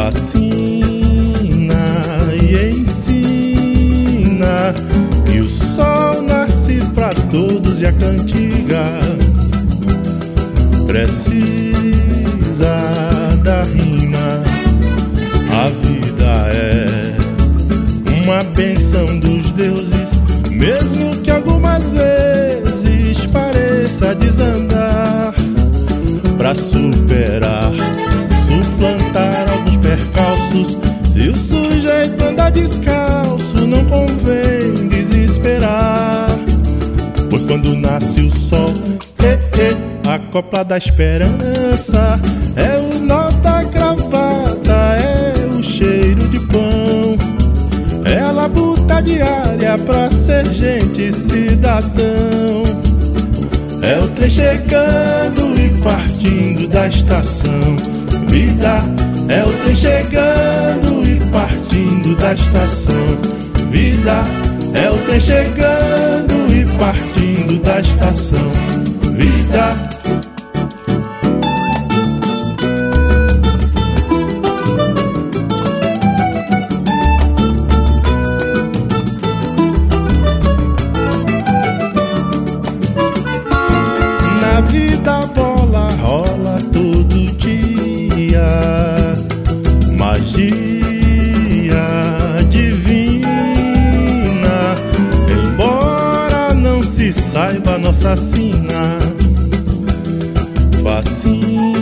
Vacina e ensina que o sol nasce pra todos e a cantiga precisa da rima. A vida é uma bênção dos deuses, mesmo que algumas vezes pareça desandar. Pra superar, suplantar alguns percalços, se o sujeito anda descalço, não convém desesperar. Pois quando nasce o sol, a copla da esperança é o nó da gravata, é o cheiro de pão, é a labuta diária pra ser gente cidadão. É o trem chegando e partindo da estação. Vida, é o trem chegando e partindo da estação. Vida, é o trem chegando e partindo da estação. Vida. Na vida a bola rola todo dia, magia divina. Embora não se saiba nossa sina, vacina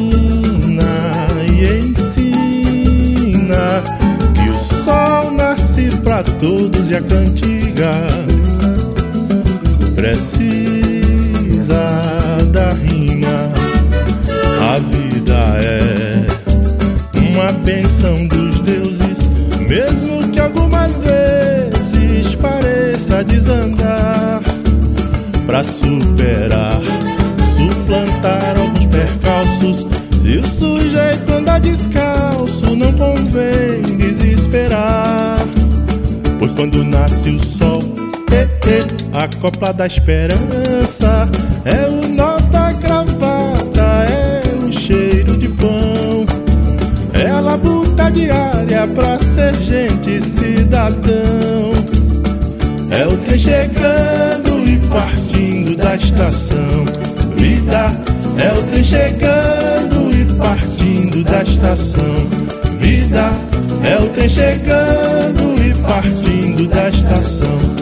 e ensina que o sol nasce pra todos e a cantiga precisa da rima. A vida é uma bênção dos deuses, mesmo que algumas vezes pareça desandar. Pra superar, suplantar alguns percalços, se o sujeito anda descalço, não convém desesperar. Pois quando nasce o sol, a copla da esperança é o nó da gravata, é o cheiro de pão, é a labuta diária pra ser gente cidadão. É o trem chegando e partindo da estação. Vida, é o trem chegando e partindo da estação. Vida, é o trem chegando e partindo da estação.